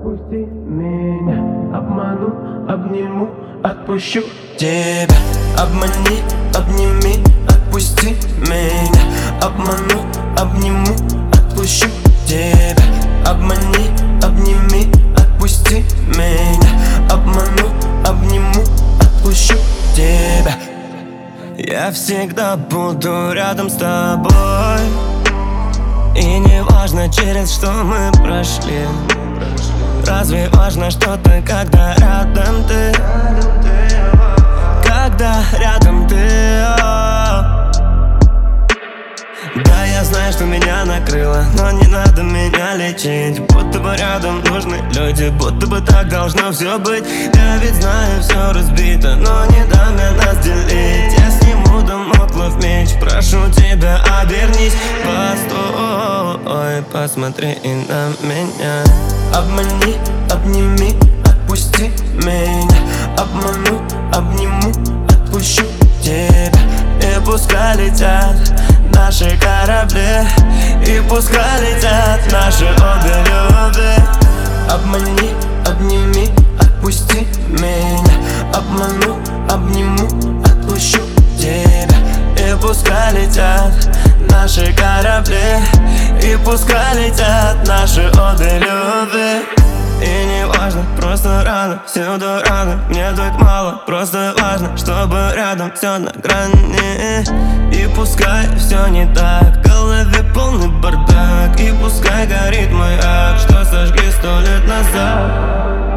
Отпусти меня, обману, обниму, отпущу тебя. Обмани, обними, отпусти меня. Обману, обниму, отпущу тебя. Обмани, обними, отпусти меня. Обману, обниму, отпущу тебя. Я всегда буду рядом с тобой, и не важно, через что мы прошли. Разве важно что-то, когда рядом ты? Когда рядом ты? Да, я знаю, что меня накрыло, но не надо меня лечить. Будто бы рядом нужны люди, будто бы так должно все быть. Я ведь знаю, все разбито, но не дам я нас делить. Я сниму дамоклов меч, прошу тебя, обернись. Постой, посмотри и на меня. Обмани, обними, отпусти меня. Обману, обниму, отпущу тебя. И пускай летят наши корабли, и пускай летят наши обе любви. Обмани, обними, отпусти меня. Обману, обниму, отпущу тебя. И пускай летят наши корабли, и пускай летят наши обе любви. И не важно, просто рано, всюду рано. Мне так мало, просто важно, чтобы рядом все на грани. И пускай все не так, в голове полный бардак. И пускай горит маяк, что сожгли 100 лет назад.